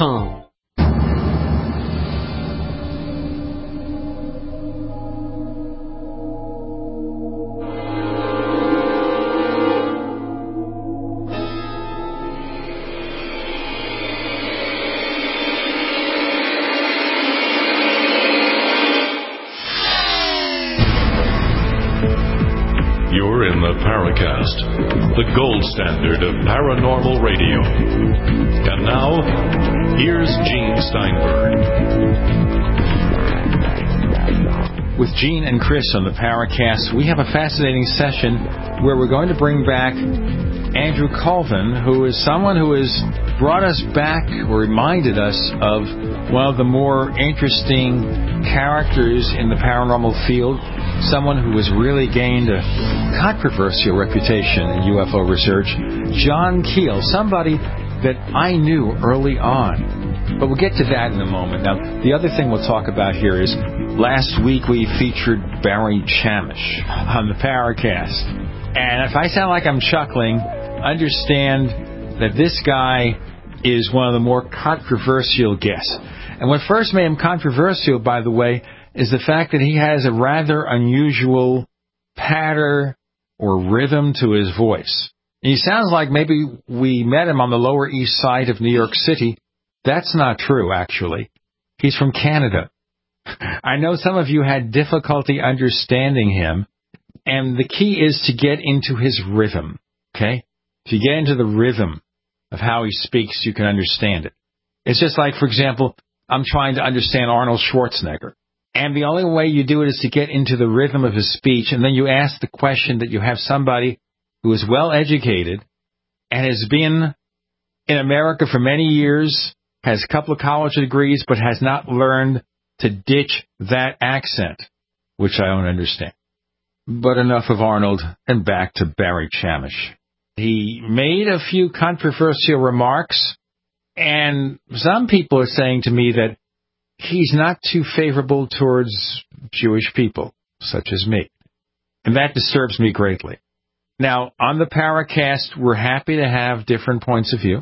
ParanormalRadio.com. You're in the Paracast, the gold standard of paranormal radio. And now, here's Gene Steinberg. With Gene and Chris on the Paracast, we have a fascinating session where we're going to bring back Andrew Colvin, who is someone who has brought us back or reminded us of one of the more interesting characters in the paranormal field, someone who has really gained a controversial reputation in UFO research, John Keel, somebody that I knew early on. But we'll get to that in a moment. Now, the other thing we'll talk about here is last week we featured Barry Chamish on the Paracast. And if I sound like I'm chuckling, understand that this guy is one of the more controversial guests. And what first made him controversial, by the way, is the fact that he has a rather unusual patter or rhythm to his voice. He sounds like maybe we met him on the Lower East Side of New York City. That's not true, actually. He's from Canada. I know some of you had difficulty understanding him, and the key is to get into his rhythm, okay? If you get into the rhythm of how he speaks, you can understand it. It's just like, for example, I'm trying to understand Arnold Schwarzenegger. And the only way you do it is to get into the rhythm of his speech, and then you ask the question that you have somebody who is well educated and has been in America for many years, has a couple of college degrees, but has not learned to ditch that accent, which I don't understand. But enough of Arnold, and back to Barry Chamish. He made a few controversial remarks, and some people are saying to me that he's not too favorable towards Jewish people, such as me. And that disturbs me greatly. Now, on the Paracast, we're happy to have different points of view.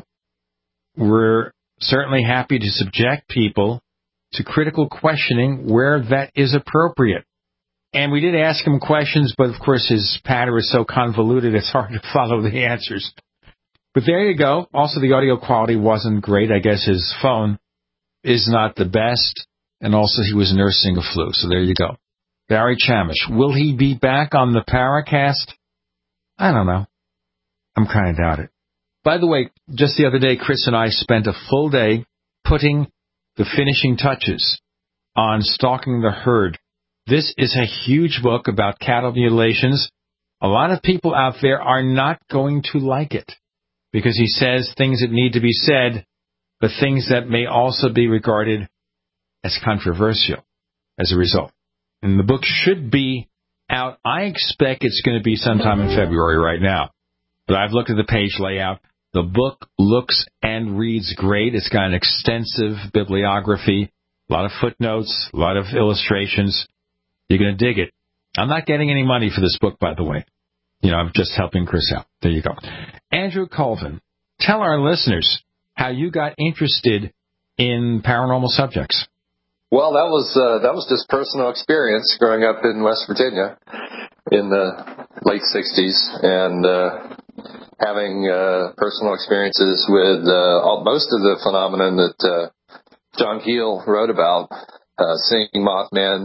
We're certainly happy to subject people to critical questioning where that is appropriate. And we did ask him questions, but of course his patter is so convoluted it's hard to follow the answers. But there you go. Also, the audio quality wasn't great. I guess his phone is not the best, and also he was nursing a flu, so there you go. Barry Chamish. Will he be back on the Paracast? I don't know. I'm kind of doubt it. By the way, just the other day, Chris and I spent a full day putting the finishing touches on Stalking the Herd. This is a huge book about cattle mutilations. A lot of people out there are not going to like it because he says things that need to be said, but things that may also be regarded as controversial as a result. And the book should be out. I expect it's going to be sometime in February right now. But I've looked at the page layout. The book looks and reads great. It's got an extensive bibliography, a lot of footnotes, a lot of illustrations. You're going to dig it. I'm not getting any money for this book, by the way. I'm just helping Chris out. There you go. Andrew Colvin, tell our listeners how you got interested in paranormal subjects. Well, that was just personal experience growing up in West Virginia in the late 60s and having personal experiences with most of the phenomenon that John Keel wrote about, seeing Mothman,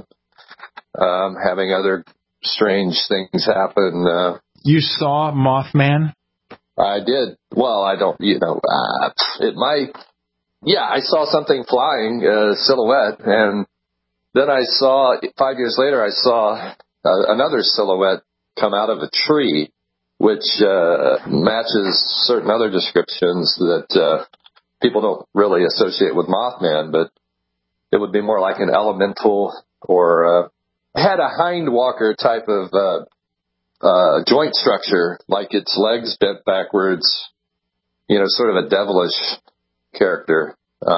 having other strange things happen. You saw Mothman? I did. Well, I don't, it might. Yeah, I saw something flying, silhouette, and then 5 years later, I saw another silhouette come out of a tree, which matches certain other descriptions that people don't really associate with Mothman, but it would be more like an elemental or had a hind walker type of joint structure, like its legs bent backwards, sort of a devilish character.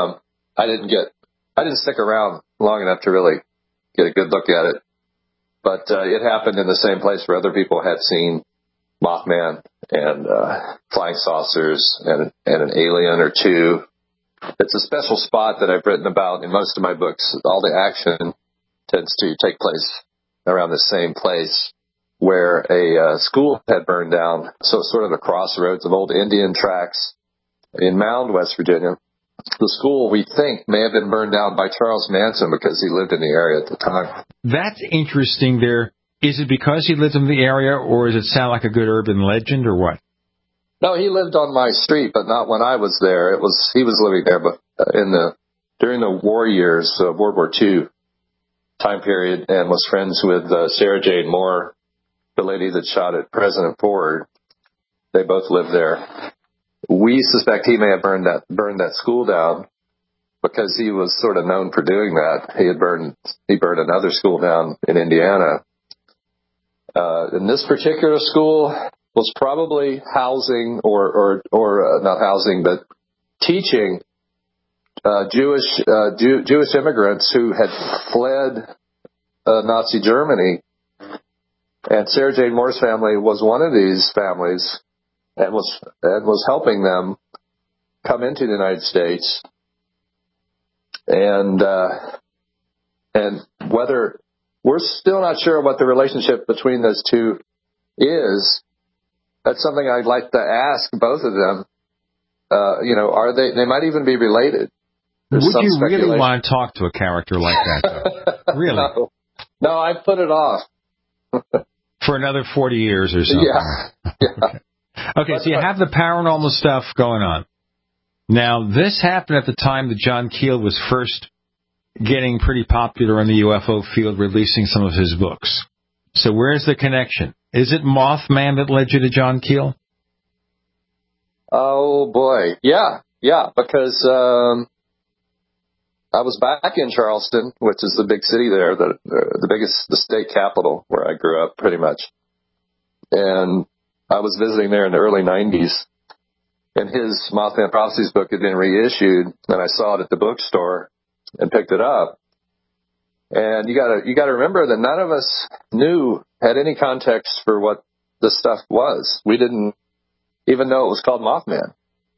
I didn't stick around long enough to really get a good look at it, but it happened in the same place where other people had seen Mothman and flying saucers and an alien or two. it's a special spot that I've written about in most of my books. All the action tends to take place around the same place where a school had burned down. So it's sort of a crossroads of old Indian tracks in Mound, West Virginia. The school, we think, may have been burned down by Charles Manson because he lived in the area at the time. That's interesting there. Is it because he lived in the area, or does it sound like a good urban legend, or what? No, he lived on my street, but not when I was there. He was living there, but during the war years, World War II time period, and was friends with Sarah Jane Moore, the lady that shot at President Ford. They both lived there. We suspect he may have burned that school down because he was sort of known for doing that. He burned another school down in Indiana. And this particular school was probably housing or not housing, but teaching Jewish immigrants who had fled Nazi Germany. And Sarah Jane Moore's family was one of these families, and was helping them come into the United States. And whether we're still not sure what the relationship between those two is, that's something I'd like to ask both of them. Are they might even be related. Would you really want to talk to a character like that, though? Really? No, I put it off. For another 40 years or something. Yeah. Okay, so you have the paranormal stuff going on. Now, this happened at the time that John Keel was first getting pretty popular in the UFO field, releasing some of his books. So where's the connection? Is it Mothman that led you to John Keel? Oh, boy. Yeah, because I was back in Charleston, which is the big city there, the state capital where I grew up pretty much. And I was visiting there in the early 90s. And his Mothman Prophecies book had been reissued, and I saw it at the bookstore and picked it up. And you gotta remember that none of us had any context for what this stuff was. We didn't even know it was called Mothman.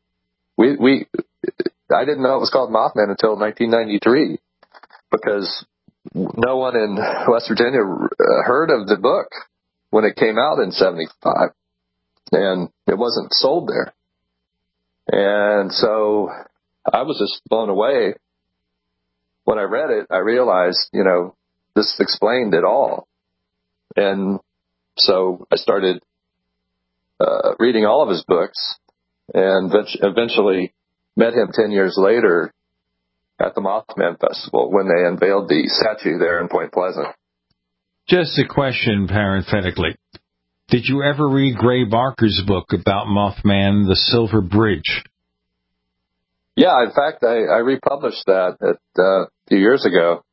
I didn't know it was called Mothman until 1993, because no one in West Virginia heard of the book when it came out in 75, and it wasn't sold there. And so I was just blown away. When I read it, I realized, this explained it all. And so I started reading all of his books, and eventually met him 10 years later at the Mothman Festival when they unveiled the statue there in Point Pleasant. Just a question, parenthetically. Did you ever read Gray Barker's book about Mothman, The Silver Bridge? Yeah, in fact, I republished that a few years ago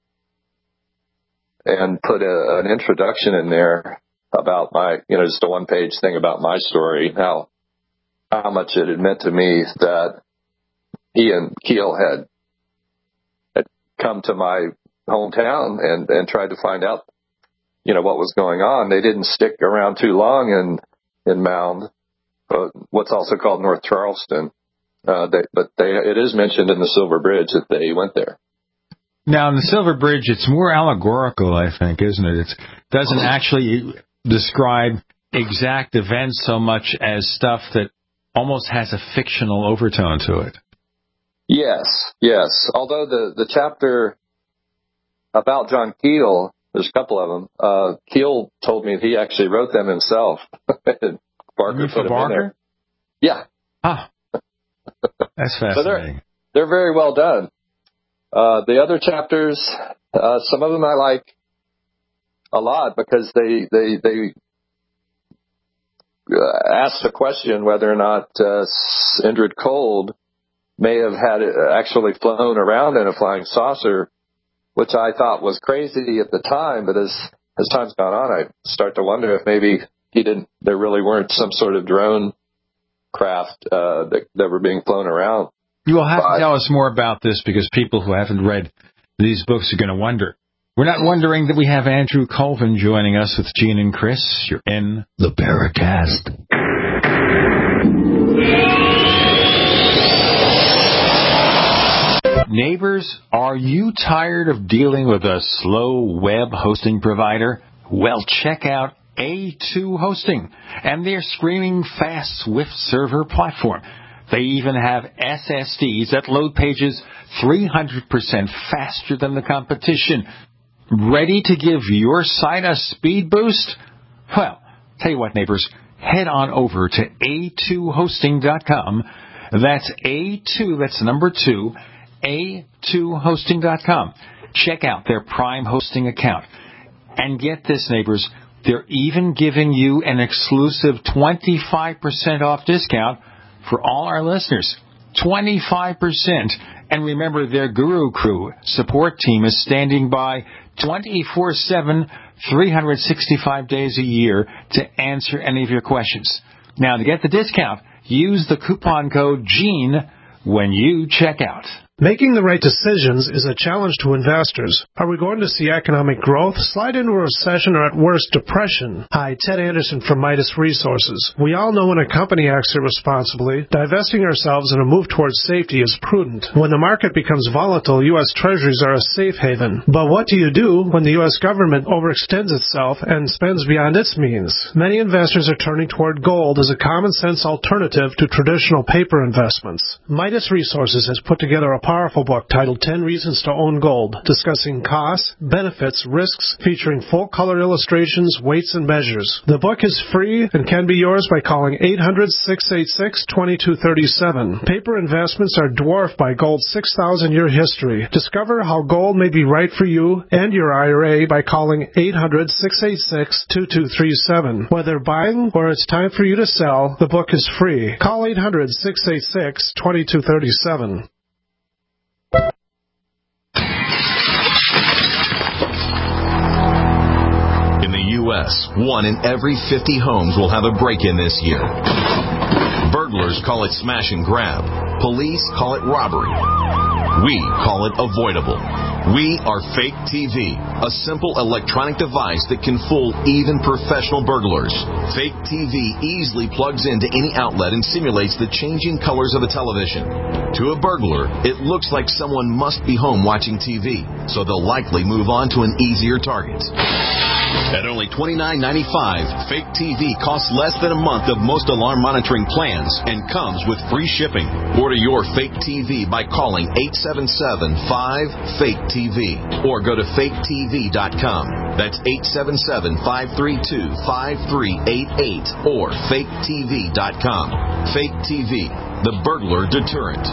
and put an introduction in there about my, just a one-page thing about my story, how much it had meant to me that he and Keel had come to my hometown and tried to find out, what was going on. They didn't stick around too long in Mound, what's also called North Charleston. It is mentioned in the Silver Bridge that they went there. Now, in the Silver Bridge, it's more allegorical, I think, isn't it? It doesn't actually describe exact events so much as stuff that almost has a fictional overtone to it. Yes. Although the chapter about John Keel, there's a couple of them. Keel told me he actually wrote them himself. Barker put them in there. Yeah. Ah. That's fascinating. So they're very well done. The other chapters, some of them I like a lot because they ask the question whether or not Indrid Cold may have had actually flown around in a flying saucer, which I thought was crazy at the time. But as time's gone on, I start to wonder if maybe there really weren't some sort of drone craft that were being flown around. You will have to tell us more about this because people who haven't read these books are going to wonder. We're not wondering that we have Andrew Colvin joining us with Gene and Chris. You're in the Paracast. Neighbors, are you tired of dealing with a slow web hosting provider? Well, check out A2 Hosting and their screaming fast Swift server platform. They even have SSDs that load pages 300% faster than the competition. Ready to give your site a speed boost? Well, tell you what, neighbors, head on over to a2hosting.com. That's A2, that's number 2, a2hosting.com. Check out their Prime hosting account. And get this, neighbors, they're even giving you an exclusive 25% off discount for all our listeners. 25%. And remember, their Guru Crew support team is standing by 24/7, 365 days a year to answer any of your questions. Now, to get the discount, use the coupon code GENE when you check out. Making the right decisions is a challenge to investors. Are we going to see economic growth, slide into a recession, or at worst, depression? Hi, Ted Anderson from Midas Resources. We all know when a company acts irresponsibly, divesting ourselves in a move towards safety is prudent. When the market becomes volatile, U.S. Treasuries are a safe haven. But what do you do when the U.S. government overextends itself and spends beyond its means? Many investors are turning toward gold as a common-sense alternative to traditional paper investments. Midas Resources has put together a powerful book titled 10 Reasons to Own Gold, discussing costs, benefits, risks, featuring full-color illustrations, weights, and measures. The book is free and can be yours by calling 800-686-2237. Paper investments are dwarfed by gold's 6,000-year history. Discover how gold may be right for you and your IRA by calling 800-686-2237. Whether buying or it's time for you to sell, the book is free. Call 800-686-2237. In the U.S., 1 in every 50 homes will have a break-in this year. Burglars call it smash and grab. Police call it robbery. We call it avoidable. We are Fake TV, a simple electronic device that can fool even professional burglars. Fake TV easily plugs into any outlet and simulates the changing colors of a television. To a burglar, it looks like someone must be home watching TV, so they'll likely move on to an easier target. At only $29.95, Fake TV costs less than a month of most alarm monitoring plans and comes with free shipping. Order your Fake TV by calling 877-5-FAKE-TV or go to faketv.com. That's 877-532-5388 or faketv.com. Fake TV, the burglar deterrent.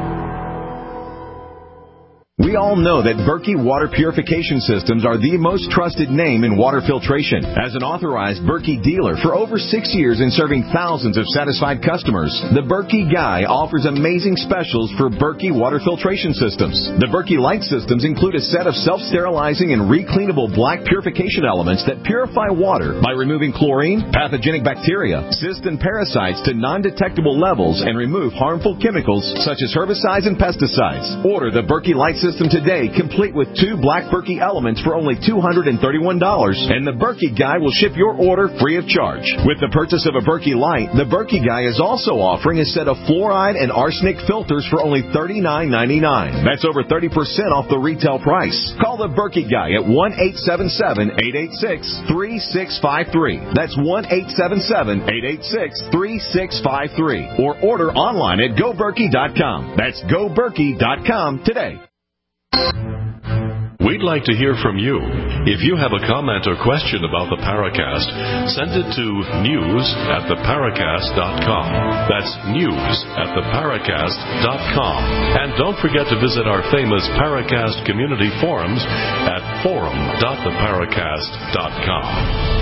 We all know that Berkey Water Purification Systems are the most trusted name in water filtration. As an authorized Berkey dealer for over 6 years and serving thousands of satisfied customers, the Berkey Guy offers amazing specials for Berkey Water Filtration Systems. The Berkey Light Systems include a set of self-sterilizing and recleanable black purification elements that purify water by removing chlorine, pathogenic bacteria, cysts, and parasites to non-detectable levels and remove harmful chemicals such as herbicides and pesticides. Order the Berkey Light System today, complete with 2 black Berkey elements for only $231, and the Berkey Guy will ship your order free of charge. With the purchase of a Berkey Light, the Berkey Guy is also offering a set of fluoride and arsenic filters for only $39.99. That's over 30% off the retail price. Call the Berkey Guy at 1-877-886-3653. That's 1-877-886-3653. Or order online at goberkey.com. That's goberkey.com today. We'd like to hear from you. If you have a comment or question about the Paracast, send it to news@theparacast.com. That's news@theparacast.com. And don't forget to visit our famous Paracast community forums at forum.theparacast.com.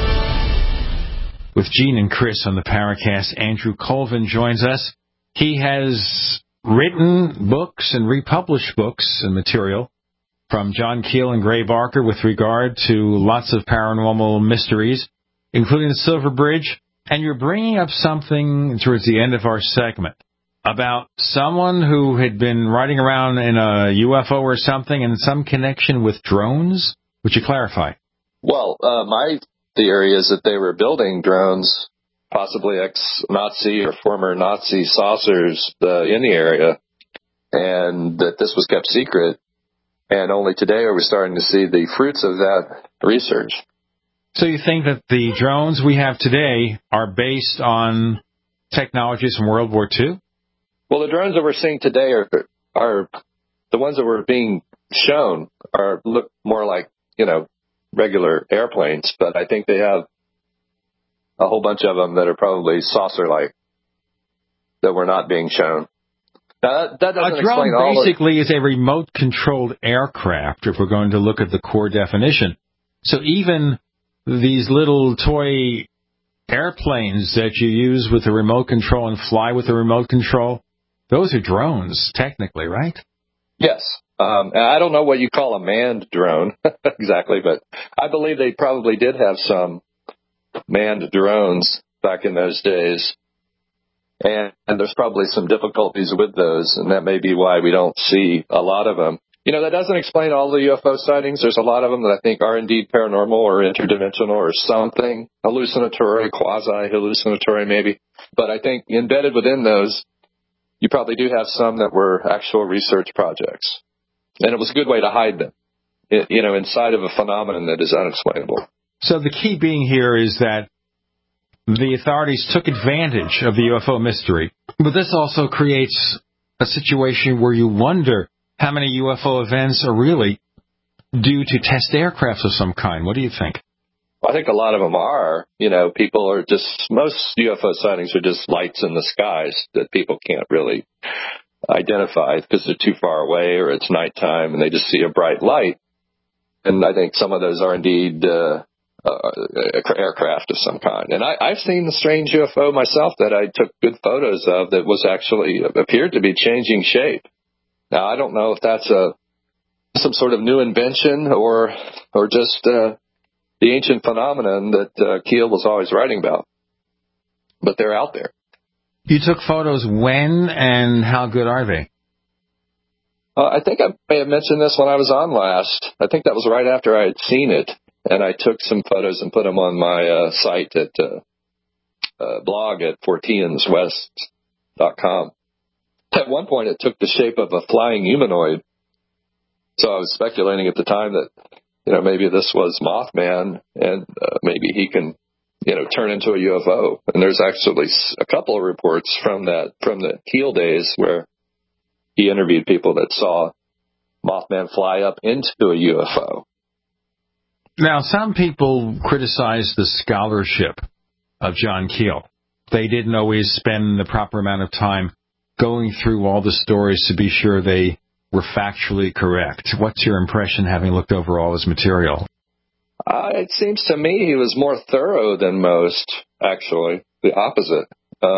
With Gene and Chris on the Paracast, Andrew Colvin joins us. He has written books and republished books and material from John Keel and Gray Barker with regard to lots of paranormal mysteries, including the Silver Bridge. And you're bringing up something towards the end of our segment about someone who had been riding around in a UFO or something and some connection with drones. Would you clarify? Well, my theory is that they were building drones, possibly ex-Nazi or former Nazi saucers in the area. and that this was kept secret. And only today are we starting to see the fruits of that research. So you think that the drones we have today are based on technologies from World War II? Well, the drones that we're seeing today are the ones that were being shown look more like, regular airplanes, but I think they have a whole bunch of them that are probably saucer-like that were not being shown. Now, that doesn't a drone explain all basically is a remote-controlled aircraft, if we're going to look at the core definition. So even these little toy airplanes that you use with the remote control and fly with the remote control, those are drones, technically, right? Yes. I don't know what you call a manned drone exactly, but I believe they probably did have some manned drones back in those days. And there's probably some difficulties with those, and that may be why we don't see a lot of them. That doesn't explain all the UFO sightings. There's a lot of them that I think are indeed paranormal or interdimensional or something, hallucinatory, quasi-hallucinatory maybe. But I think embedded within those, you probably do have some that were actual research projects. And it was a good way to hide them, inside of a phenomenon that is unexplainable. So the key being here is that the authorities took advantage of the UFO mystery. But this also creates a situation where you wonder how many UFO events are really due to test aircraft of some kind. What do you think? Well, I think a lot of them are. People are most UFO sightings are just lights in the skies that people can't really identify because they're too far away or it's nighttime and they just see a bright light. And I think some of those are indeed aircraft of some kind. And I've seen the strange UFO myself that I took good photos of that was actually appeared to be changing shape. Now, I don't know if that's some sort of new invention or just the ancient phenomenon that Keel was always writing about. But they're out there. You took photos when and how good are they? I think I may have mentioned this when I was on last. I think that was right after I had seen it. And I took some photos and put them on my site at blog at forteanswest.com. At one point, it took the shape of a flying humanoid. So I was speculating at the time that, maybe this was Mothman and maybe he can, turn into a UFO. And there's actually a couple of reports from the Keel days where he interviewed people that saw Mothman fly up into a UFO. Now, some people criticize the scholarship of John Keel. They didn't always spend the proper amount of time going through all the stories to be sure they were factually correct. What's your impression having looked over all his material? It seems to me he was more thorough than most, actually, the opposite.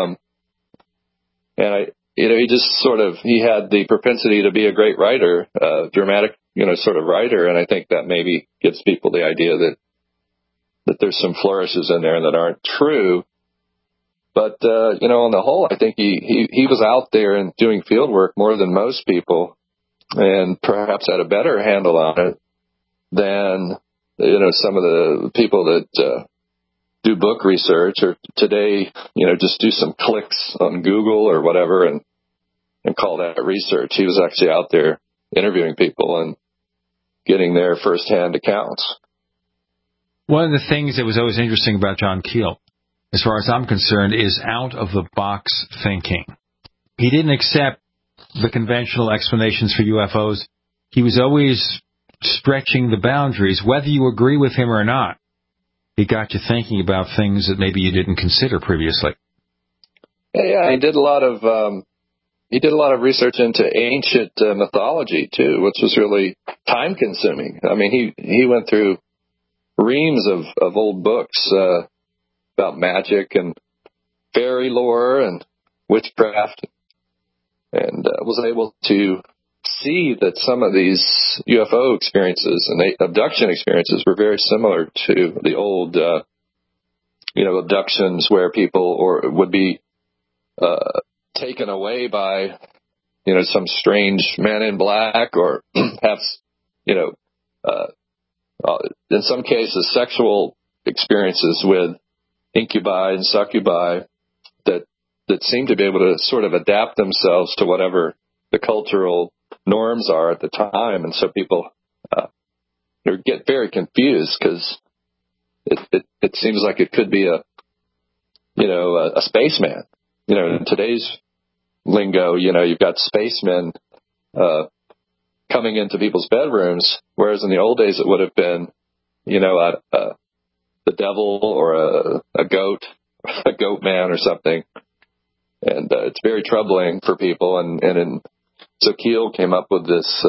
He had the propensity to be a great writer, dramatic, sort of writer, and I think that maybe gives people the idea that there's some flourishes in there that aren't true. But, on the whole, I think he was out there and doing field work more than most people and perhaps had a better handle on it than, some of the people that do book research or today, just do some clicks on Google or whatever and call that research. He was actually out there interviewing people and getting their firsthand accounts. One of the things that was always interesting about John Keel, as far as I'm concerned, is out-of-the-box thinking. He didn't accept the conventional explanations for UFOs. He was always stretching the boundaries, whether you agree with him or not. He got you thinking about things that maybe you didn't consider previously. Yeah, he did a lot of research into ancient mythology too, which was really time-consuming. I mean, he went through reams of old books about magic and fairy lore and witchcraft, and was able to see that some of these UFO experiences and abduction experiences were very similar to the old, abductions where people would be taken away by, some strange man in black or have, in some cases, sexual experiences with incubi and succubi that seem to be able to sort of adapt themselves to whatever the cultural norms are at the time, and so people get very confused because it seems like it could be a spaceman. In today's lingo, you've got spacemen coming into people's bedrooms, whereas in the old days it would have been, the devil or a goat man or something. And it's very troubling for people. And so Keel came up with this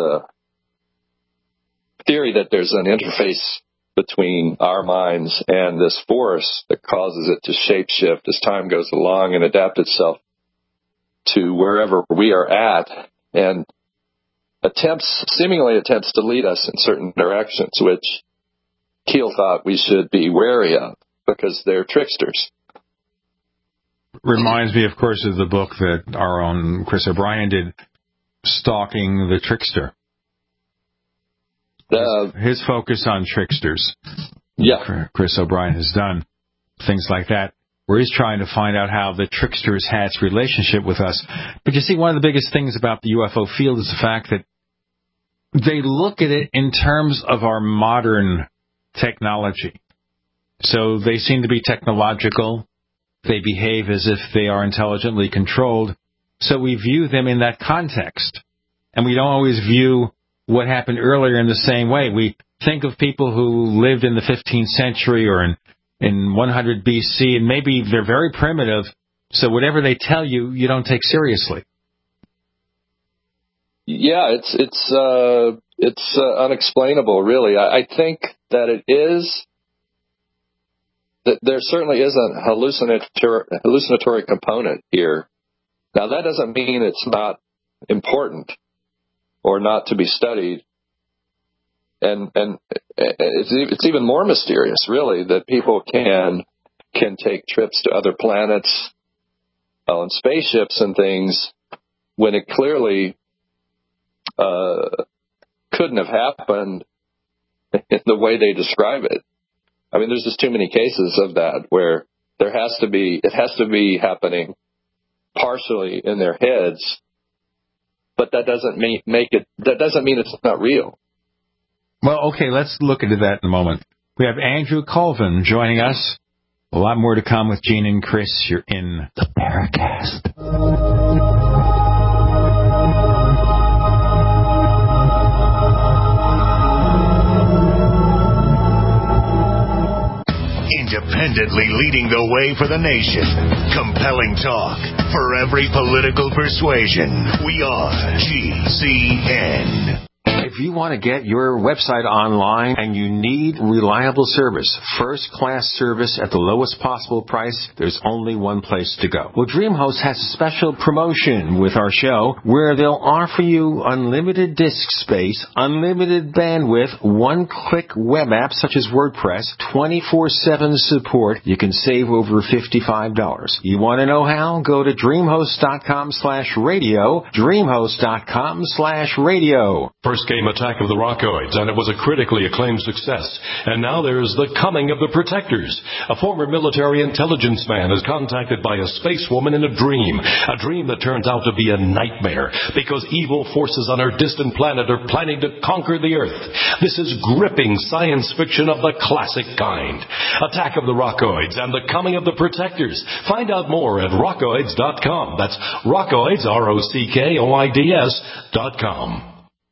theory that there's an interface between our minds and this force that causes it to shapeshift as time goes along and adapt itself to wherever we are at, and seemingly attempts to lead us in certain directions, which Keel thought we should be wary of because they're tricksters. Reminds me, of course, of the book that our own Chris O'Brien did, Stalking the Trickster. His focus on tricksters. Yeah. Chris O'Brien has done things like that, where he's trying to find out how the tricksters had its relationship with us. But you see, one of the biggest things about the UFO field is the fact that they look at it in terms of our modern technology. So they seem to be technological. They behave as if they are intelligently controlled. So we view them in that context. And we don't always view what happened earlier in the same way. We think of people who lived in the 15th century or in 100 BC, and maybe they're very primitive, so whatever they tell you, you don't take seriously. Yeah, it's unexplainable, really. I think that there certainly is a hallucinatory component here. Now, that doesn't mean it's not important or not to be studied. And it's even more mysterious, really, that people can take trips to other planets on spaceships and things when it clearly couldn't have happened in the way they describe it. I mean, there's just too many cases of that where it has to be happening partially in their heads, but that doesn't mean it's not real. Well, okay, let's look into that in a moment. We have Andrew Colvin joining us. A lot more to come with Gene and Chris. You're in the Paracast. Independently leading the way for the nation. Compelling talk for every political persuasion. We are GCN. If you want to get your website online and you need reliable service, first-class service at the lowest possible price, there's only one place to go. Well, DreamHost has a special promotion with our show where they'll offer you unlimited disk space, unlimited bandwidth, one-click web apps such as WordPress, 24/7 support. You can save over $55. You want to know how? Go to DreamHost.com/radio, DreamHost.com/radio. First came Attack of the Rockoids, and it was a critically acclaimed success. And now there's The Coming of the Protectors. A former military intelligence man is contacted by a space woman in a dream that turns out to be a nightmare because evil forces on her distant planet are planning to conquer the Earth. This is gripping science fiction of the classic kind. Attack of the Rockoids and The Coming of the Protectors. Find out more at rockoids.com. That's Rockoids, ROCKOIDS.com.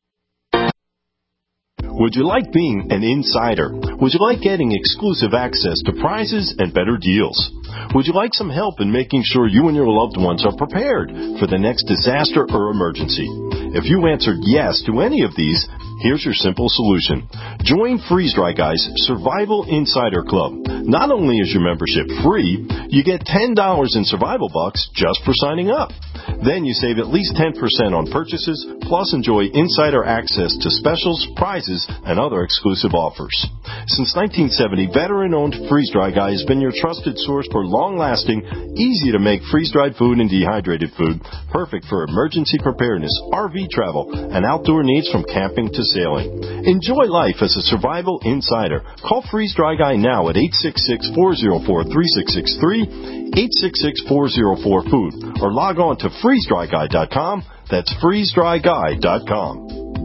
Would you like being an insider? Would you like getting exclusive access to prizes and better deals? Would you like some help in making sure you and your loved ones are prepared for the next disaster or emergency? If you answered yes to any of these, here's your simple solution. Join Freeze Dry Guy's Survival Insider Club. Not only is your membership free, you get $10 in survival bucks just for signing up. Then you save at least 10% on purchases, plus enjoy insider access to specials, prizes, and other exclusive offers. Since 1970, veteran-owned Freeze Dry Guy has been your trusted source for for long-lasting, easy-to-make freeze-dried food and dehydrated food, perfect for emergency preparedness, RV travel, and outdoor needs from camping to sailing. Enjoy life as a survival insider. Call Freeze Dry Guy now at 866-404-3663, 866-404-FOOD, or log on to freezedryguy.com. That's freezedryguy.com.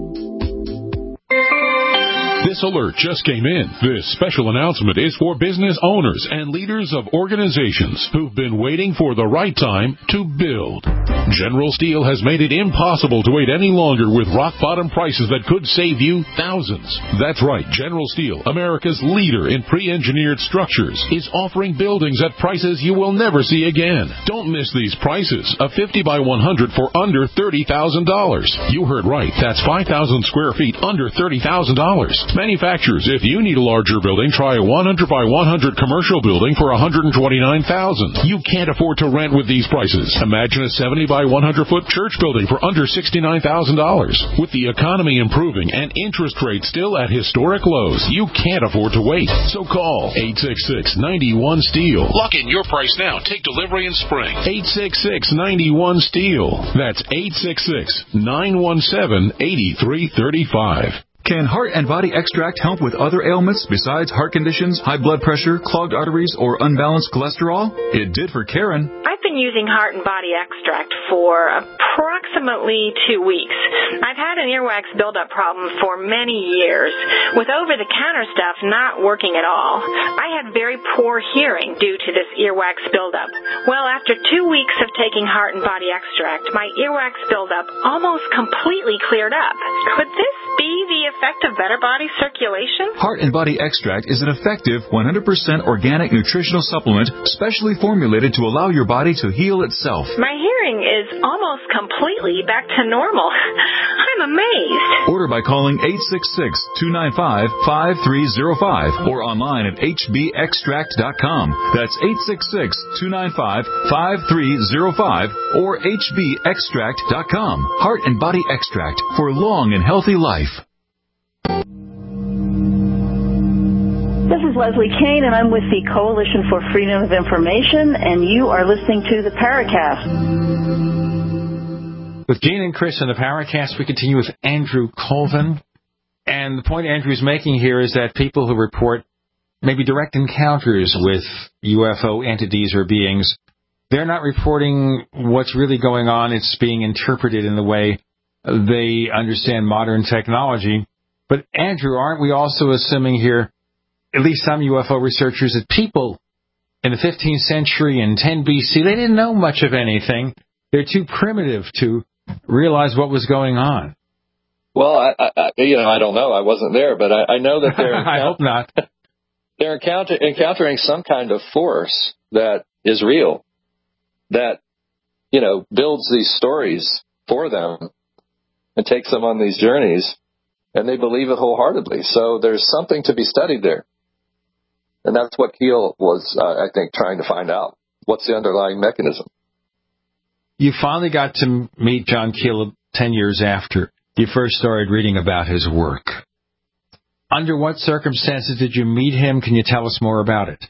This alert just came in. This special announcement is for business owners and leaders of organizations who've been waiting for the right time to build. General Steel has made it impossible to wait any longer with rock-bottom prices that could save you thousands. That's right. General Steel, America's leader in pre-engineered structures, is offering buildings at prices you will never see again. Don't miss these prices. A 50 by 100 for under $30,000. You heard right. That's 5,000 square feet under $30,000. Manufacturers, if you need a larger building, try a 100 by 100 commercial building for $129,000. You can't afford to rent with these prices. Imagine a 70 by 100-foot church building for under $69,000. With the economy improving and interest rates still at historic lows, you can't afford to wait. So call 866-91-STEEL. Lock in your price now. Take delivery in spring. 866-91-STEEL. That's 866-917-8335. Can Heart and Body Extract help with other ailments besides heart conditions, high blood pressure, clogged arteries, or unbalanced cholesterol? It did for Karen. I've been using Heart and Body Extract for approximately 2 weeks. I've had an earwax buildup problem for many years, with over-the-counter stuff not working at all. I had very poor hearing due to this earwax buildup. Well, after 2 weeks of taking Heart and Body Extract, my earwax buildup almost completely cleared up. Could this be the effect of better body circulation? Heart and Body Extract is an effective 100% organic nutritional supplement specially formulated to allow your body to heal itself. My hearing is almost completely back to normal. I'm amazed. Order by calling 866-295-5305 or online at hbextract.com. That's 866-295-5305 or hbextract.com. Heart and Body Extract for long and healthy life. This is Leslie Kane, and I'm with the Coalition for Freedom of Information, and you are listening to the Paracast. With Gene and Chris on the Paracast, we continue with Andrew Colvin. And the point Andrew's making here is that people who report maybe direct encounters with UFO entities or beings, they're not reporting what's really going on. It's being interpreted in the way they understand modern technology. But, Andrew, aren't we also assuming here, at least some UFO researchers, that people in the 15th century and 10 BC, they didn't know much of anything. They're too primitive to realize what was going on. Well, I don't know. I wasn't there, but I know that they're... I hope not. They're encountering some kind of force that is real, that, builds these stories for them and takes them on these journeys, and they believe it wholeheartedly. So there's something to be studied there. And that's what Keel was, I think, trying to find out. What's the underlying mechanism? You finally got to meet John Keel 10 years after you first started reading about his work. Under what circumstances did you meet him? Can you tell us more about it?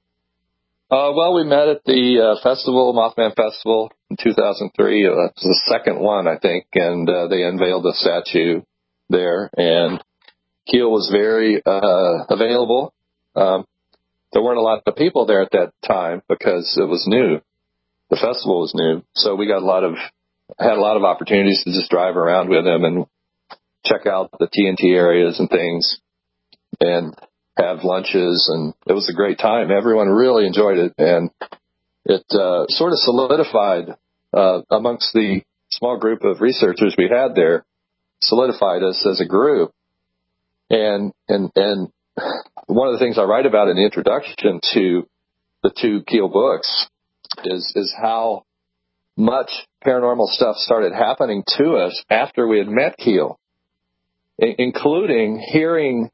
Well, we met at the festival, Mothman Festival, in 2003. It was the second one, I think, and they unveiled a statue there. And Keel was very available. There weren't a lot of people there at that time because it was new. The festival was new, so we had a lot of opportunities to just drive around with him and check out the TNT areas and things, and have lunches, and it was a great time. Everyone really enjoyed it, and it sort of solidified amongst the small group of researchers we had there, solidified us as a group. And one of the things I write about in the introduction to the two Keel books is how much paranormal stuff started happening to us after we had met Keel, including hearing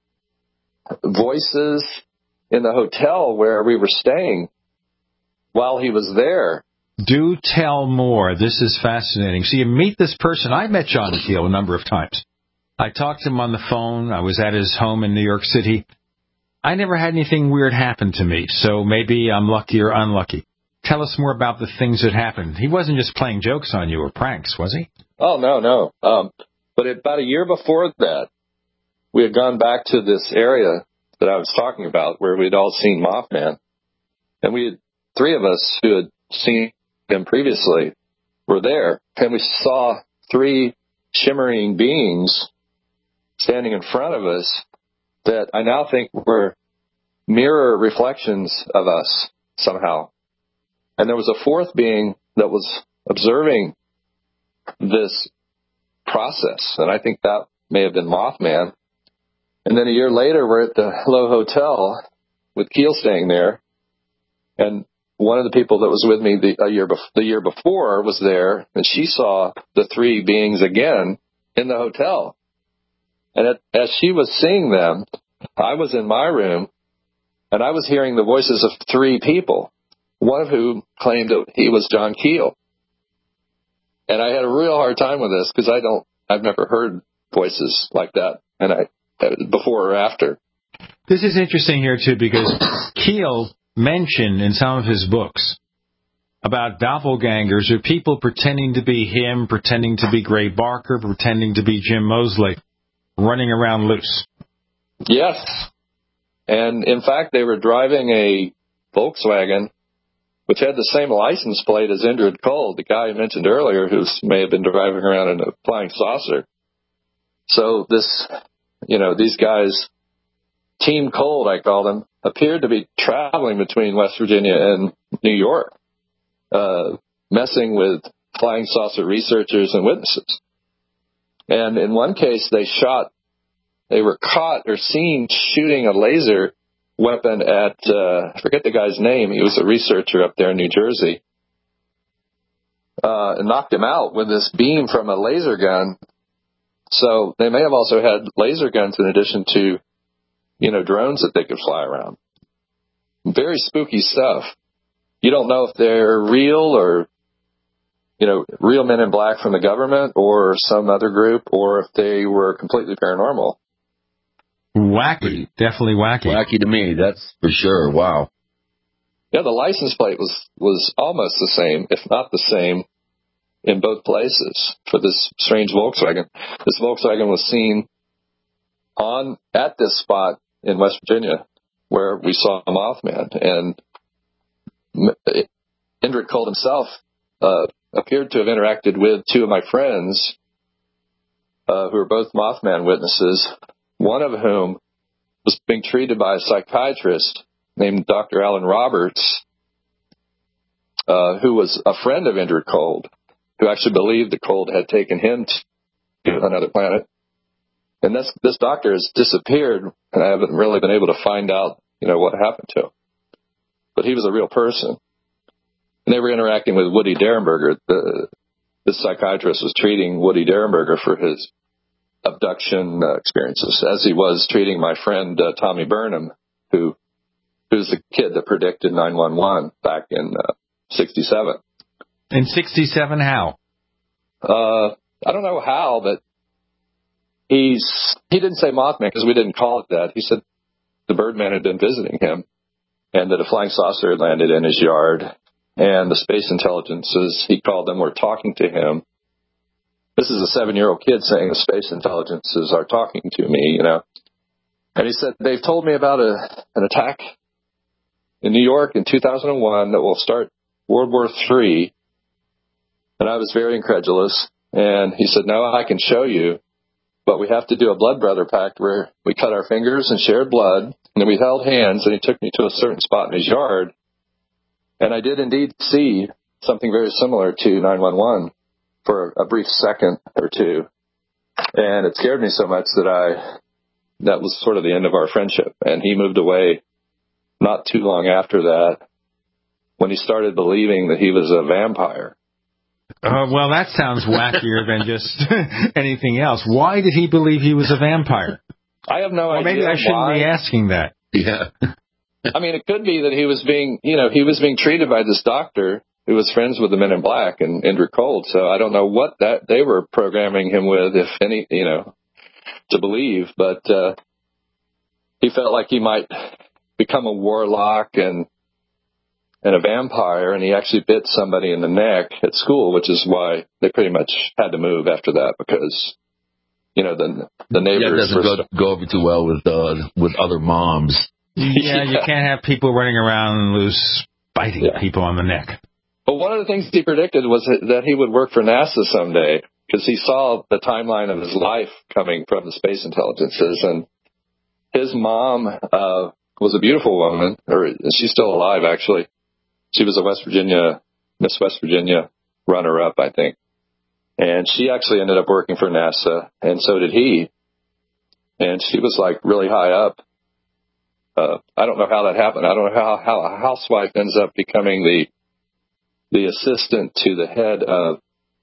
voices in the hotel where we were staying while he was there. Do tell more. This is fascinating. So you meet this person. I met John Keel a number of times. I talked to him on the phone. I was at his home in New York City. I never had anything weird happen to me, so maybe I'm lucky or unlucky. Tell us more about the things that happened. He wasn't just playing jokes on you or pranks, was he? Oh, no. But about a year before that, we had gone back to this area that I was talking about where we'd all seen Mothman. And three of us who had seen him previously were there. And we saw three shimmering beings standing in front of us that I now think were mirror reflections of us somehow. And there was a fourth being that was observing this process, and I think that may have been Mothman. And then a year later, we're at the Lowe Hotel with Keel staying there, and one of the people that was with me the year before was there, and she saw the three beings again in the hotel. And as she was seeing them, I was in my room, and I was hearing the voices of three people, one of whom claimed that he was John Keel. And I had a real hard time with this because I've never heard voices like that, and before or after. This is interesting here too because Keel mentioned in some of his books about doppelgangers or people pretending to be him, pretending to be Gray Barker, pretending to be Jim Mosley, running around loose. Yes. And in fact, they were driving a Volkswagen which had the same license plate as Indrid Cold, the guy I mentioned earlier who may have been driving around in a flying saucer. So these guys, Team Cold, I call them, appeared to be traveling between West Virginia and New York, messing with flying saucer researchers and witnesses. And in one case, they were caught or seen shooting a laser weapon at, I forget the guy's name. He was a researcher up there in New Jersey. And knocked him out with this beam from a laser gun. So they may have also had laser guns in addition to, drones that they could fly around. Very spooky stuff. You don't know if they're real or, real men in black from the government or some other group, or if they were completely paranormal. Wacky. Definitely wacky. Wacky to me, that's for sure. Wow. Yeah, the license plate was almost the same, if not the same, in both places for this strange Volkswagen. This Volkswagen was seen at this spot in West Virginia where we saw Mothman. And Indrid Cold himself appeared to have interacted with two of my friends who were both Mothman witnesses, one of whom was being treated by a psychiatrist named Dr. Alan Roberts, who was a friend of Indrid Cold, who actually believed that Cold had taken him to another planet. And this doctor has disappeared, and I haven't really been able to find out, what happened to him. But he was a real person. And they were interacting with Woody Derenberger. This psychiatrist was treating Woody Derenberger for his abduction experiences, as he was treating my friend Tommy Burnham, who's the kid that predicted 911 back in 67. In 67, how? I don't know how, but he didn't say Mothman because we didn't call it that. He said the Birdman had been visiting him and that a flying saucer had landed in his yard, and the space intelligences, he called them, were talking to him. This is a 7-year-old kid saying the space intelligences are talking to me, And he said, they've told me about an attack in New York in 2001 that will start World War III. And I was very incredulous. And he said, no, I can show you, but we have to do a blood brother pact where we cut our fingers and shared blood. And then we held hands, and he took me to a certain spot in his yard. And I did indeed see something very similar to 911 for a brief second or two. And it scared me so much that was sort of the end of our friendship. And he moved away not too long after that when he started believing that he was a vampire. Well, that sounds wackier than just anything else. Why did he believe he was a vampire? I have no idea. Maybe I shouldn't be asking that. Yeah. I mean, it could be that he was being treated by this doctor who was friends with the Men in Black and Indrid Cold. So I don't know what they were programming him with, if any, to believe. But he felt like he might become a warlock and a vampire, and he actually bit somebody in the neck at school, which is why they pretty much had to move after that, because, the neighbors... Yeah, it doesn't go over too well with other moms. Yeah, you can't have people running around loose biting people on the neck. But one of the things he predicted was that he would work for NASA someday, because he saw the timeline of his life coming from the space intelligences, and his mom was a beautiful woman, or she's still alive, actually. She was a Miss West Virginia runner-up, I think. And she actually ended up working for NASA, and so did he. And she was, really high up. I don't know how that happened. I don't know how a housewife ends up becoming the assistant to the head of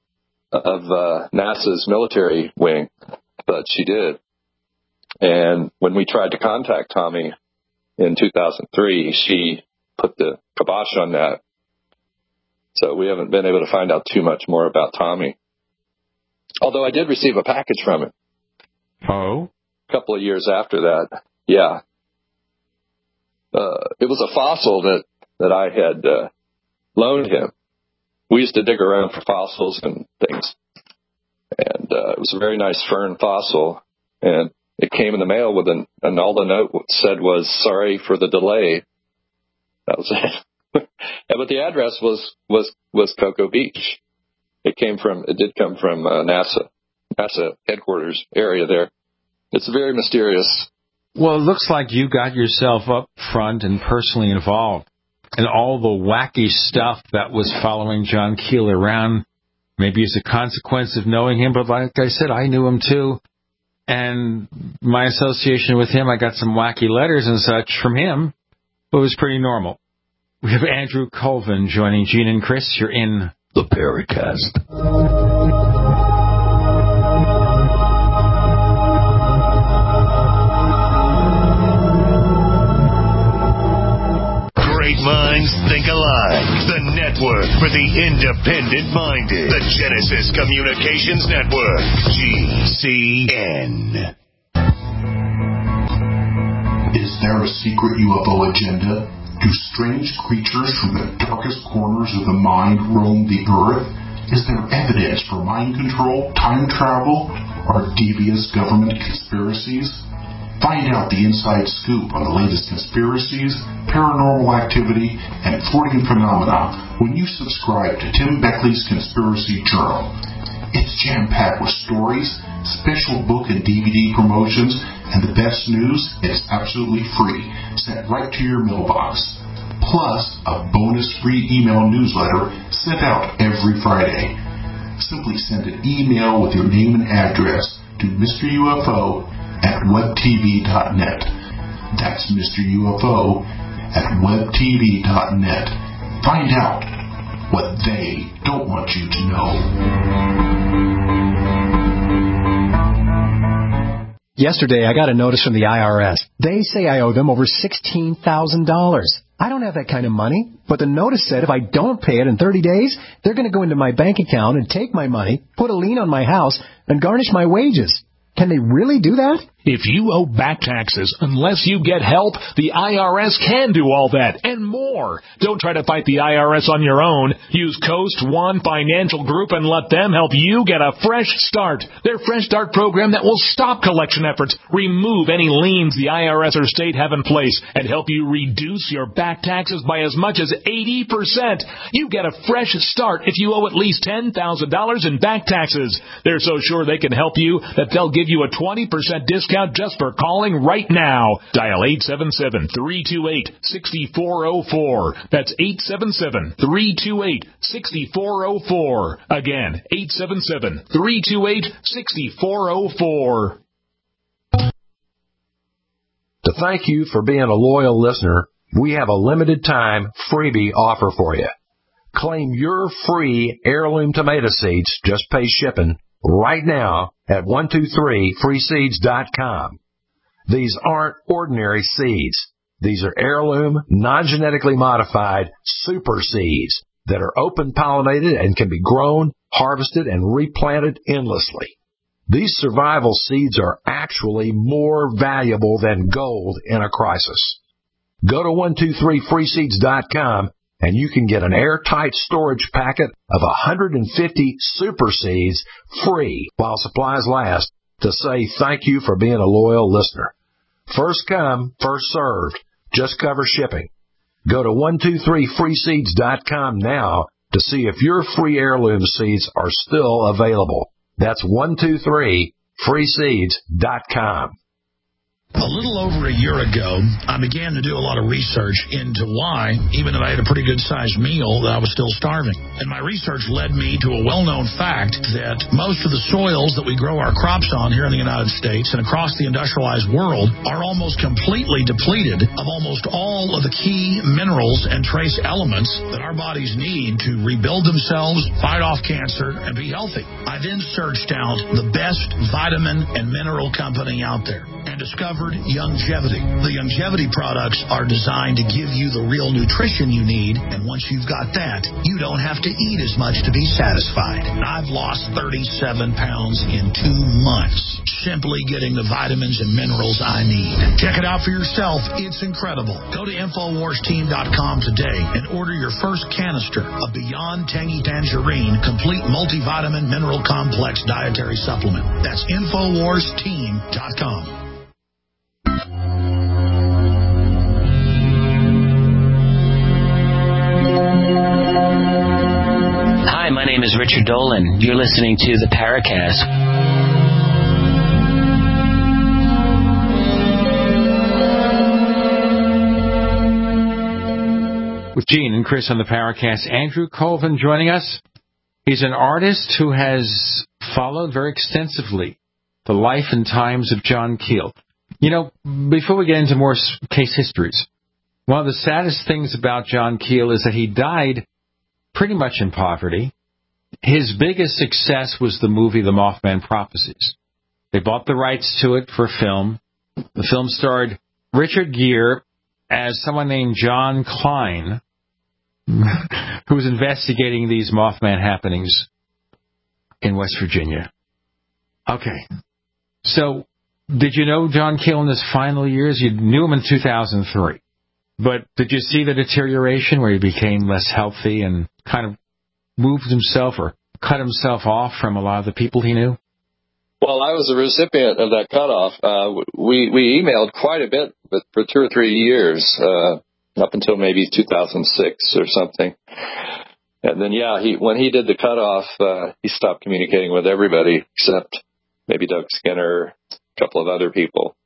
NASA's military wing, but she did. And when we tried to contact Tommy in 2003, she put the kibosh on that. So we haven't been able to find out too much more about Tommy. Although I did receive a package from him. Oh? A couple of years after that, yeah. It was a fossil that I had loaned him. We used to dig around for fossils and things. And it was a very nice fern fossil. And it came in the mail and all the note said was, "Sorry for the delay." That was it. But the address was Cocoa Beach. It did come from NASA headquarters area there. It's very mysterious. Well, it looks like you got yourself up front and personally involved in all the wacky stuff that was following John Keel around, maybe as a consequence of knowing him, but like I said, I knew him too. And my association with him, I got some wacky letters and such from him, but it was pretty normal. We have Andrew Colvin joining Gene and Chris. You're in the Paracast. Great minds think alike. The network for the independent-minded. The Genesis Communications Network. GCN. Is there a secret UFO agenda? Do strange creatures from the darkest corners of the mind roam the earth? Is there evidence for mind control, time travel, or devious government conspiracies? Find out the inside scoop on the latest conspiracies, paranormal activity, and Freudian phenomena when you subscribe to Tim Beckley's Conspiracy Journal. It's jam-packed with stories, special book and DVD promotions, and the best news, it's absolutely free, sent right to your mailbox. Plus, a bonus free email newsletter sent out every Friday. Simply send an email with your name and address to Mr. UFO at webtv.net. That's Mr. UFO at webtv.net. Find out what they don't want you to know. Yesterday, I got a notice from the IRS. They say I owe them over $16,000. I don't have that kind of money, but the notice said if I don't pay it in 30 days, they're going to go into my bank account and take my money, put a lien on my house, and garnish my wages. Can they really do that? If you owe back taxes, unless you get help, the IRS can do all that and more. Don't try to fight the IRS on your own. Use Coast One Financial Group and let them help you get a fresh start. Their Fresh Start program that will stop collection efforts, remove any liens the IRS or state have in place, and help you reduce your back taxes by as much as 80%. You get a fresh start if you owe at least $10,000 in back taxes. They're so sure they can help you that they'll give you a 20% discount just for calling right now. Dial 877-328-6404. That's 877-328-6404. Again, 877-328-6404. To thank you for being a loyal listener, we have a limited time freebie offer for you. Claim your free heirloom tomato seeds, just pay shipping, right now at 123freeseeds.com. These aren't ordinary seeds. These are heirloom, non-genetically modified super seeds that are open pollinated and can be grown, harvested, and replanted endlessly. These survival seeds are actually more valuable than gold in a crisis. Go to 123freeseeds.com and you can get an airtight storage packet of 150 super seeds free while supplies last to say thank you for being a loyal listener. First come, first served. Just cover shipping. Go to 123freeseeds.com now to see if your free heirloom seeds are still available. That's 123freeseeds.com. A little over a year ago, I began to do a lot of research into why, even if I had a pretty good-sized meal, that I was still starving. And my research led me to a well-known fact that most of the soils that we grow our crops on here in the United States and across the industrialized world are almost completely depleted of almost all of the key minerals and trace elements that our bodies need to rebuild themselves, fight off cancer, and be healthy. I then searched out the best vitamin and mineral company out there and discovered Youngevity. The Youngevity products are designed to give you the real nutrition you need, and once you've got that, you don't have to eat as much to be satisfied. I've lost 37 pounds in 2 months, simply getting the vitamins and minerals I need. Check it out for yourself. It's incredible. Go to InfoWarsTeam.com today and order your first canister of Beyond Tangy Tangerine Complete Multivitamin Mineral Complex Dietary Supplement. That's InfoWarsTeam.com. Hi, my name is Richard Dolan. You're listening to the Paracast. With Gene and Chris on the Paracast, Andrew Colvin joining us. He's an artist who has followed very extensively the life and times of John Keel. You know, before we get into more case histories, one of the saddest things about John Keel is that he died pretty much in poverty. His biggest success was the movie The Mothman Prophecies. They bought the rights to it for film. The film starred Richard Gere as someone named John Klein, who was investigating these Mothman happenings in West Virginia. Okay. So, did you know John Keel in his final years? You knew him in 2003. But did you see the deterioration where he became less healthy and kind of moved himself or cut himself off from a lot of the people he knew? Well, I was a recipient of that cutoff. We emailed quite a bit for 2 or 3 years, up until maybe 2006 or something. And then, when he did the cutoff, he stopped communicating with everybody except maybe Doug Skinner, a couple of other people.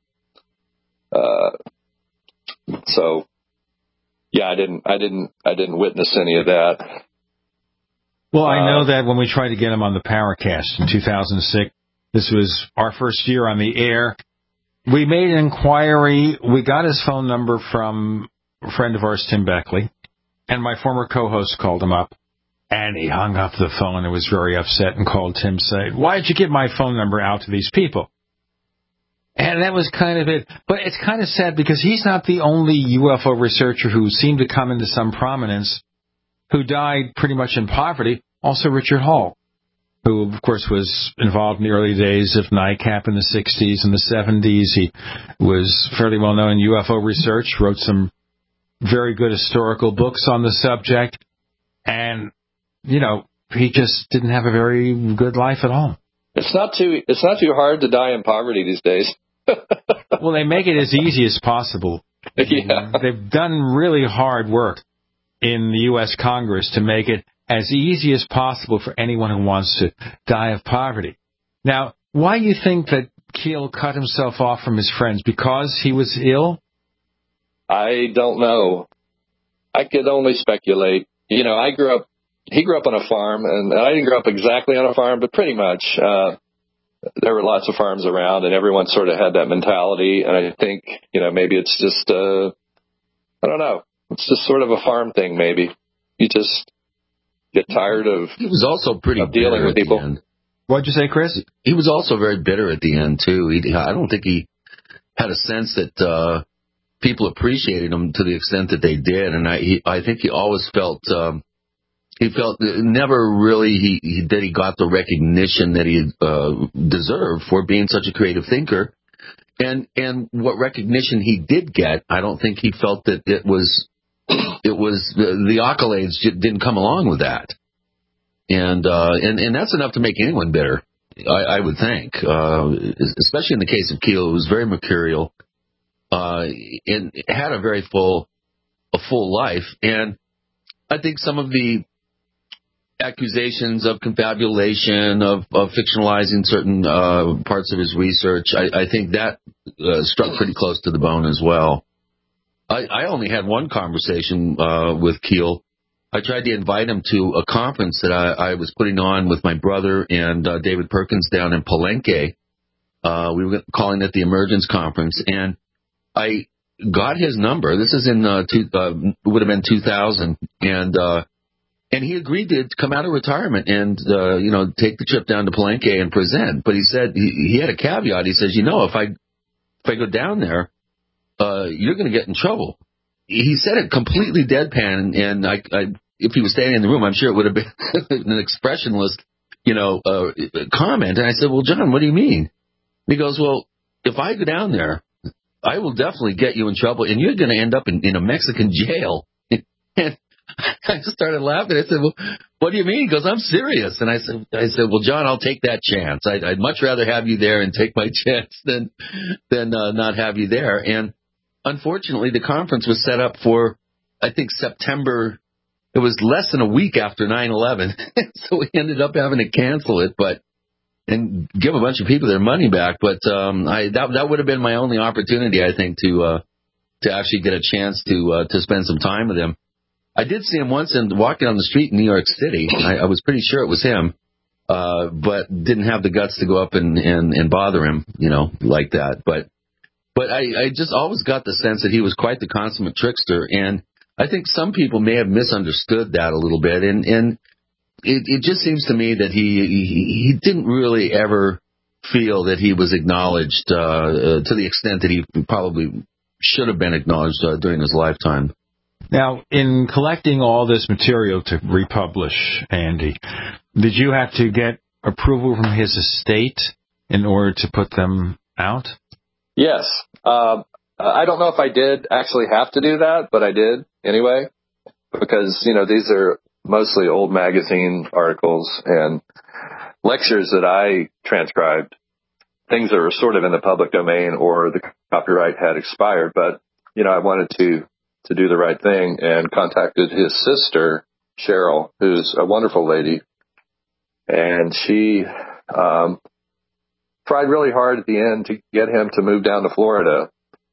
So, I didn't witness any of that. Well, I know that when we tried to get him on the Paracast in 2006, this was our first year on the air. We made an inquiry. We got his phone number from a friend of ours, Tim Beckley, and my former co-host called him up, and he hung up the phone and was very upset and called Tim saying, "Why did you give my phone number out to these people?" And that was kind of it. But it's kind of sad because he's not the only UFO researcher who seemed to come into some prominence who died pretty much in poverty. Also Richard Hall, who, of course, was involved in the early days of NICAP in the 60s and the 70s. He was fairly well known in UFO research, wrote some very good historical books on the subject. And, he just didn't have a very good life at all. It's not too hard to die in poverty these days. Well, they make it as easy as possible. Yeah. They've done really hard work in the U.S. Congress to make it as easy as possible for anyone who wants to die of poverty. Now, why do you think that Keel cut himself off from his friends? Because he was ill? I don't know. I could only speculate. He grew up on a farm, and I didn't grow up exactly on a farm, but pretty much. There were lots of farms around, and everyone sort of had that mentality. And I think, maybe it's just, I don't know. It's just sort of a farm thing, maybe. You just get tired of. He was also pretty dealing with people. What'd you say, Chris? He was also very bitter at the end, too. I don't think he had a sense that people appreciated him to the extent that they did. And I think he always felt He felt never really he got the recognition that he deserved for being such a creative thinker. And what recognition he did get, I don't think he felt that it was the accolades didn't come along with that. And that's enough to make anyone bitter, I would think, especially in the case of Keel, who was very mercurial, and had a very full life. And I think some of the accusations of confabulation, of fictionalizing certain parts of his research, I think that struck pretty close to the bone as well. I only had one conversation with Keel. I tried to invite him to a conference that I was putting on with my brother and David Perkins down in Palenque. We were calling it the Emergence Conference, and I got his number. This is in would have been 2000, and he agreed to come out of retirement and take the trip down to Palenque and present. But he said he had a caveat. He says, if I go down there, you're going to get in trouble. He said it completely deadpan, and I if he was standing in the room, I'm sure it would have been an expressionless, comment. And I said, well, John, what do you mean? He goes, well, if I go down there, I will definitely get you in trouble, and you're going to end up in a Mexican jail. And I just started laughing. I said, well, what do you mean? He goes, I'm serious. And I said, well, John, I'll take that chance. I'd much rather have you there and take my chance than not have you there. And unfortunately, the conference was set up for, I think, September. It was less than a week after 9/11, so we ended up having to cancel it, and give a bunch of people their money back. But that would have been my only opportunity, I think, to actually get a chance to spend some time with him. I did see him once walking on the street in New York City. I was pretty sure it was him, but didn't have the guts to go up and bother him, like that. But I just always got the sense that he was quite the consummate trickster, and I think some people may have misunderstood that a little bit, and it just seems to me that he didn't really ever feel that he was acknowledged to the extent that he probably should have been acknowledged during his lifetime. Now, in collecting all this material to republish, Andy, did you have to get approval from his estate in order to put them out? Yes. I don't know if I did actually have to do that, but I did anyway, because, these are mostly old magazine articles and lectures that I transcribed, things that were sort of in the public domain or the copyright had expired. But, I wanted to do the right thing and contacted his sister, Cheryl, who's a wonderful lady. And she tried really hard at the end to get him to move down to Florida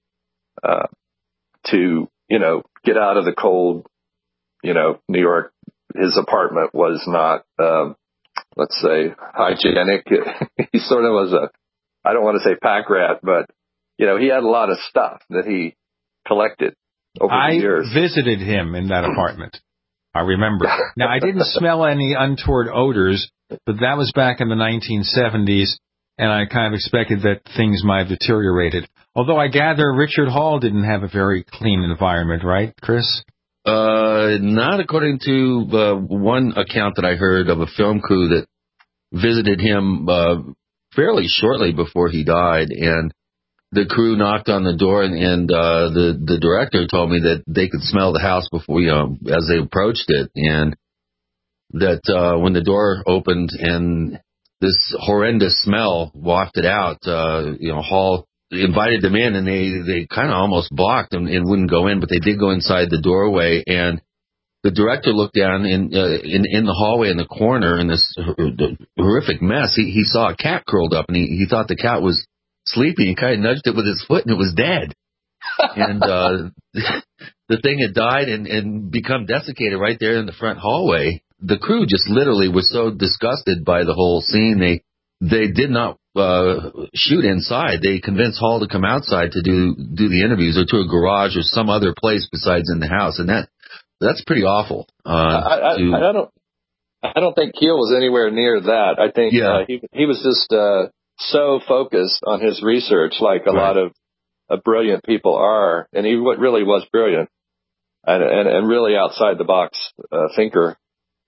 to, get out of the cold, New York. His apartment was not, let's say, hygienic. He sort of was I don't want to say pack rat, but, he had a lot of stuff that he collected over the years. I visited him in that apartment. I remember. Now, I didn't smell any untoward odors, but that was back in the 1970s, and I kind of expected that things might have deteriorated. Although I gather Richard Hall didn't have a very clean environment, right, Chris? Not according to one account that I heard of a film crew that visited him fairly shortly before he died, and the crew knocked on the door, and the director told me that they could smell the house before, as they approached it, and that when the door opened and this horrendous smell wafted out, Hall invited them in, and they kind of almost blocked and wouldn't go in, but they did go inside the doorway, and the director looked down in the hallway in the corner in this horrific mess. He saw a cat curled up, and he thought the cat was sleeping. He kind of nudged it with his foot, and it was dead. And the thing had died and become desiccated right there in the front hallway. The crew just literally was so disgusted by the whole scene, they did not shoot inside. They convinced Hall to come outside to do the interviews, or to a garage or some other place besides in the house, and that's pretty awful. I don't think Keel was anywhere near that. I think he was just so focused on his research, like a lot of brilliant people are, and he really was brilliant and really outside the box thinker.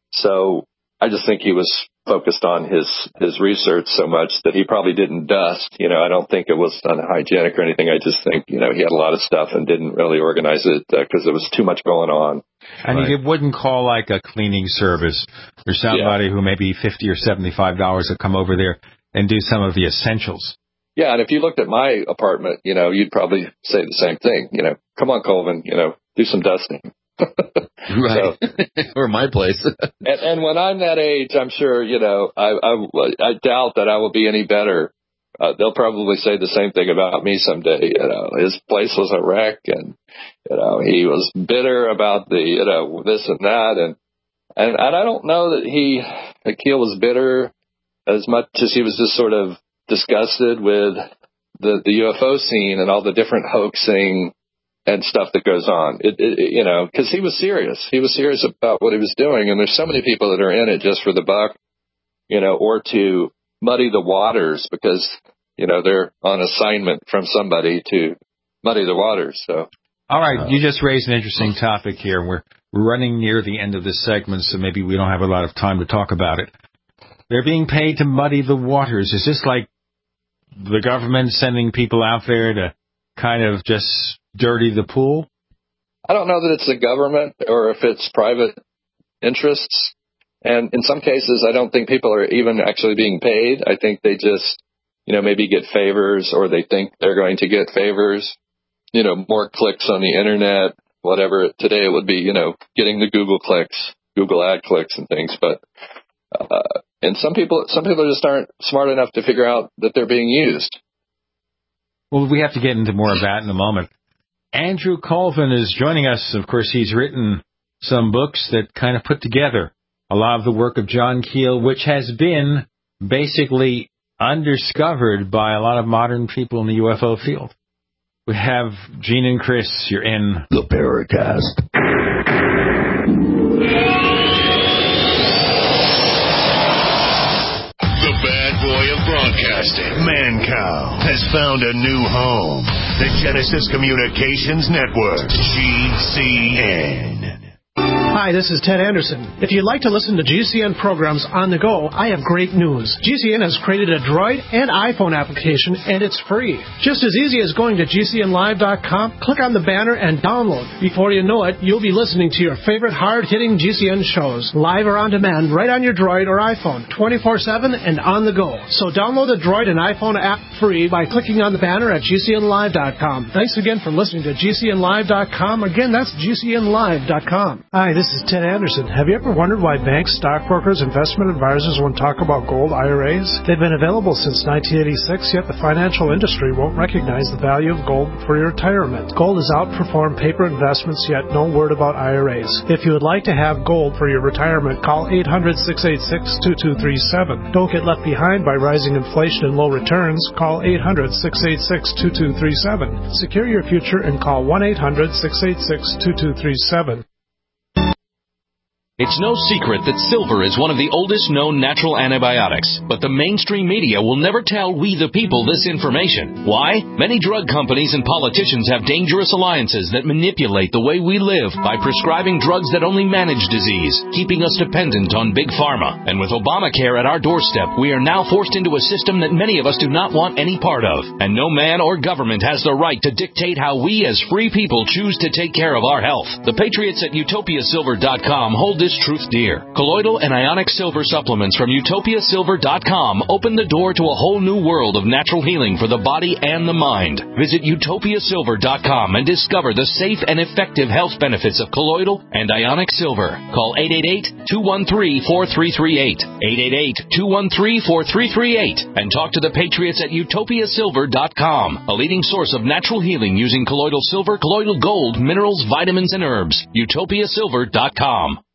So I just think he was focused on his research so much that he probably didn't dust. I don't think it was unhygienic or anything. I just think, he had a lot of stuff and didn't really organize it because there was too much going on. And he wouldn't call like a cleaning service or somebody who may be $50 or $75 to come over there and do some of the essentials. Yeah, and if you looked at my apartment, you'd probably say the same thing. Come on, Colvin, do some dusting. Right. Or my place. and when I'm that age, I'm sure, I doubt that I will be any better. They'll probably say the same thing about me someday. His place was a wreck, and, he was bitter about the, this and that. And I don't know that Akil was bitter as much as he was just sort of disgusted with the UFO scene and all the different hoaxing and stuff that goes on. Because he was serious. He was serious about what he was doing. And there's so many people that are in it just for the buck, or to muddy the waters because, they're on assignment from somebody to muddy the waters. So. All right. You just raised an interesting topic here. We're running near the end of this segment, so maybe we don't have a lot of time to talk about it. They're being paid to muddy the waters. Is this like the government sending people out there to kind of just dirty the pool? I don't know that it's the government or if it's private interests. And in some cases, I don't think people are even actually being paid. I think they just, maybe get favors, or they think they're going to get favors, more clicks on the internet, whatever. Today it would be, getting the Google clicks, Google ad clicks and things. But, and some people just aren't smart enough to figure out that they're being used. Well, we have to get into more of that in a moment. Andrew Colvin is joining us. Of course, he's written some books that kind of put together a lot of the work of John Keel, which has been basically undiscovered by a lot of modern people in the UFO field. We have Gene and Chris. You're in the Paracast. The bad boy of broadcasting, Mancow, has found a new home. The Genesis Communications Network, GCN. Hi, this is Ted Anderson. If you'd like to listen to GCN programs on the go, I have great news. GCN has created a Droid and iPhone application, and it's free. Just as easy as going to GCNlive.com, click on the banner, and download. Before you know it, you'll be listening to your favorite hard-hitting GCN shows, live or on demand, right on your Droid or iPhone, 24/7 and on the go. So download the Droid and iPhone app free by clicking on the banner at GCNlive.com. Thanks again for listening to GCNlive.com. Again, that's GCNlive.com. Hi, this is Ted Anderson. Have you ever wondered why banks, stockbrokers, investment advisors won't talk about gold IRAs? They've been available since 1986, yet the financial industry won't recognize the value of gold for your retirement. Gold has outperformed paper investments, yet no word about IRAs. If you would like to have gold for your retirement, call 800-686-2237. Don't get left behind by rising inflation and low returns. Call 800-686-2237. Secure your future and call 1-800-686-2237. It's no secret that silver is one of the oldest known natural antibiotics, but the mainstream media will never tell we the people this information. Why? Many drug companies and politicians have dangerous alliances that manipulate the way we live by prescribing drugs that only manage disease, keeping us dependent on big pharma. And with Obamacare at our doorstep, we are now forced into a system that many of us do not want any part of. And no man or government has the right to dictate how we as free people choose to take care of our health. The patriots at UtopiaSilver.com hold this truth dear. Colloidal and ionic silver supplements from UtopiaSilver.com open the door to a whole new world of natural healing for the body and the mind. Visit UtopiaSilver.com and discover the safe and effective health benefits of colloidal and ionic silver. Call 888-213-4338. 888-213-4338 and talk to the patriots at UtopiaSilver.com, a leading source of natural healing using colloidal silver, colloidal gold, minerals, vitamins, and herbs. UtopiaSilver.com.